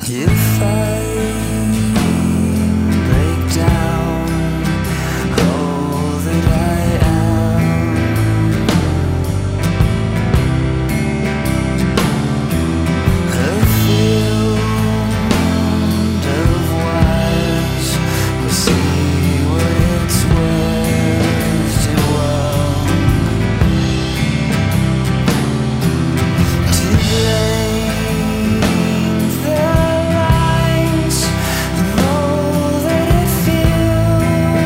If I break down all that I am, a field of wires will see what its words do wrong. To blame the lines and all that it feels.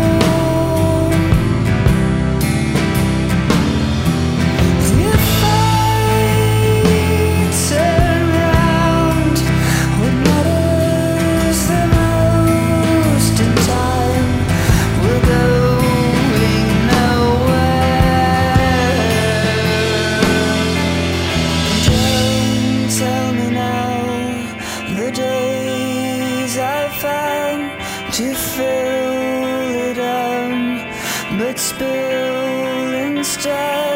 If I turn round, what matters the most in time, we're going nowhere. Don't tell me now the days I've found to fill it up, but spill instead.